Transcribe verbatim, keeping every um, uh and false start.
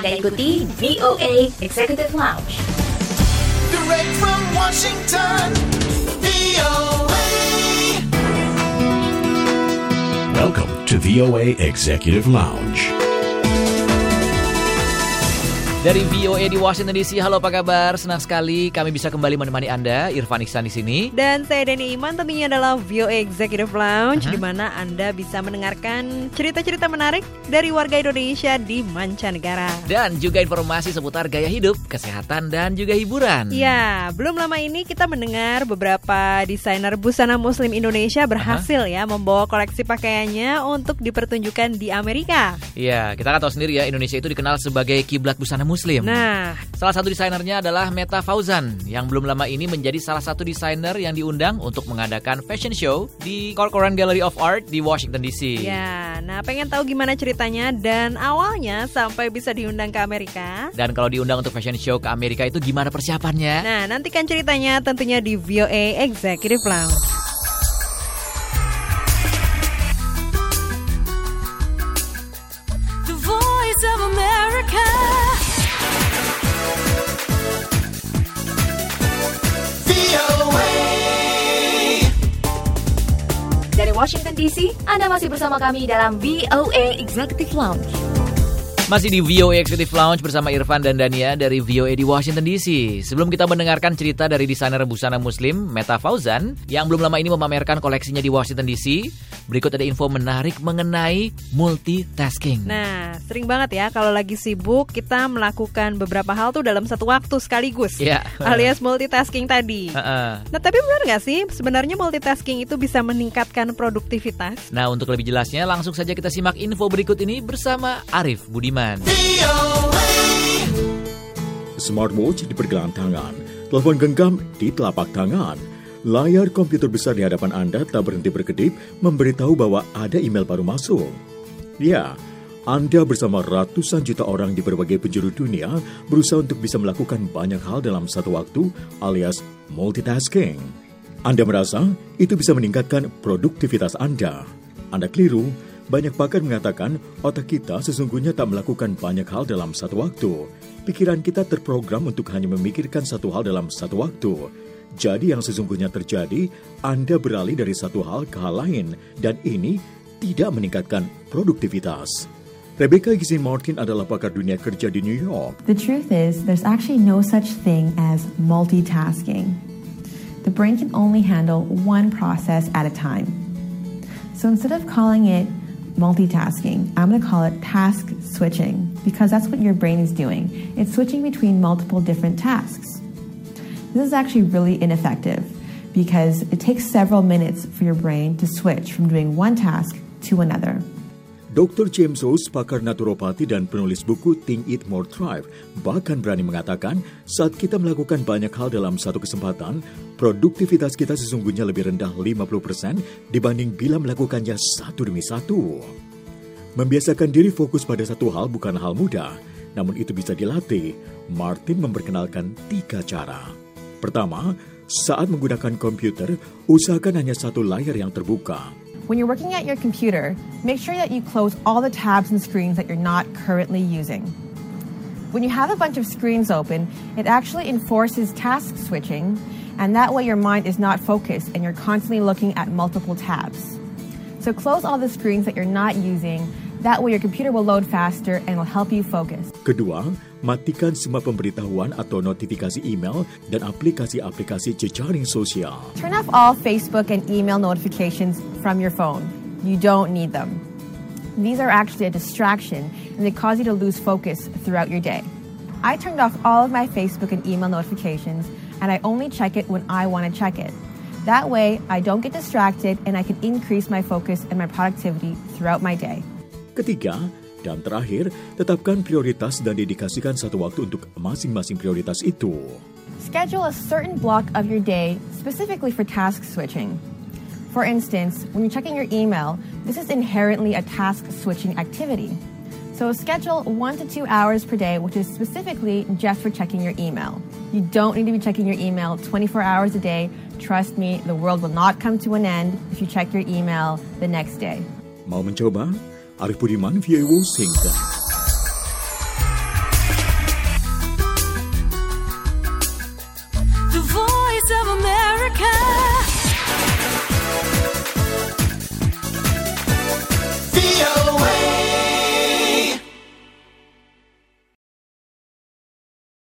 Anda ikuti V O A Executive Lounge. Direct from Washington, V O A. Welcome to V O A Executive Lounge. Dari V O A di Washington D C, halo apa kabar? Senang sekali kami bisa kembali menemani Anda, Irfan Iksan di sini. Dan saya Deni Iman, tentunya adalah V O A Executive Lounge, uh-huh. di mana Anda bisa mendengarkan cerita-cerita menarik dari warga Indonesia di mancanegara. Dan juga informasi seputar gaya hidup, kesehatan, dan juga hiburan. Ya, belum lama ini kita mendengar beberapa desainer busana muslim Indonesia berhasil uh-huh. ya membawa koleksi pakaiannya untuk dipertunjukkan di Amerika. Iya, kita kan tahu sendiri ya, Indonesia itu dikenal sebagai kiblat busana muslim. Nah, salah satu desainernya adalah Meta Fauzan yang belum lama ini menjadi salah satu desainer yang diundang untuk mengadakan fashion show di Corcoran Gallery of Art di Washington D C. Ya, nah pengen tahu gimana ceritanya dan awalnya sampai bisa diundang ke Amerika. Dan kalau diundang untuk fashion show ke Amerika itu gimana persiapannya? Nah, nantikan ceritanya tentunya di V O A Executive Lounge. The Voice of America. Dari Washington D C, Anda masih bersama kami dalam V O A Executive Lounge. Masih di V O A Executive Lounge bersama Irfan dan Dania dari V O A di Washington D C. Sebelum kita mendengarkan cerita dari desainer busana muslim Meta Fauzan yang belum lama ini memamerkan koleksinya di Washington D C, berikut ada info menarik mengenai multitasking. Nah, sering banget ya kalau lagi sibuk kita melakukan beberapa hal tuh dalam satu waktu sekaligus, yeah. alias multitasking tadi. Uh-uh. Nah, tapi benar nggak sih sebenarnya multitasking itu bisa meningkatkan produktivitas? Nah, untuk lebih jelasnya langsung saja kita simak info berikut ini bersama Arif Budiman. Smartwatch di pergelangan tangan, telepon genggam di telapak tangan, layar komputer besar di hadapan Anda tak berhenti berkedip memberitahu bahwa ada email baru masuk. Ya, Anda bersama ratusan juta orang di berbagai penjuru dunia berusaha untuk bisa melakukan banyak hal dalam satu waktu alias multitasking. Anda merasa itu bisa meningkatkan produktivitas Anda. Anda keliru. Banyak pakar mengatakan otak kita sesungguhnya tak melakukan banyak hal dalam satu waktu. Pikiran kita terprogram untuk hanya memikirkan satu hal dalam satu waktu. Jadi yang sesungguhnya terjadi, Anda beralih dari satu hal ke hal lain, dan ini tidak meningkatkan produktivitas. Rebecca Gizi Martin adalah pakar dunia kerja di New York. The truth is, there's actually no such thing as multitasking. The brain can only handle one process at a time. So instead of calling it multitasking, I'm going to call it task switching, because that's what your brain is doing. It's switching between multiple different tasks. This is actually really ineffective because it takes several minutes for your brain to switch from doing one task to another. doktor James Oates, pakar naturopati dan penulis buku Think Eat More Thrive, bahkan berani mengatakan saat kita melakukan banyak hal dalam satu kesempatan, produktivitas kita sesungguhnya lebih rendah lima puluh persen dibanding bila melakukannya satu demi satu. Membiasakan diri fokus pada satu hal bukan hal mudah, namun itu bisa dilatih. Martin memperkenalkan tiga cara. Pertama, saat menggunakan komputer, usahakan hanya satu layar yang terbuka. When you're working at your computer, make sure that you close all the tabs and screens that you're not currently using. When you have a bunch of screens open, it actually enforces task switching, and that way your mind is not focused and you're constantly looking at multiple tabs. So close all the screens that you're not using, that way your computer will load faster and will help you focus. Kedua, matikan semua pemberitahuan atau notifikasi email dan aplikasi-aplikasi jejaring sosial. Turn off all Facebook and email notifications from your phone. You don't need them. These are actually a distraction and they cause you to lose focus throughout your day. I turned off all of my Facebook and email notifications and I only check it when I want to check it. That way, I don't get distracted and I can increase my focus and my productivity throughout my day. Ketiga, dan terakhir, tetapkan prioritas dan dedikasikan satu waktu untuk masing-masing prioritas itu. Schedule a certain block of your day specifically for task switching. For instance, when you're checking your email, this is inherently a task switching activity. So schedule one to two hours per day, which is specifically just for checking your email. You don't need to be checking your email twenty-four hours a day. Trust me, the world will not come to an end if you check your email the next day. Mau mencoba? Arif Budiman, V O A Washington.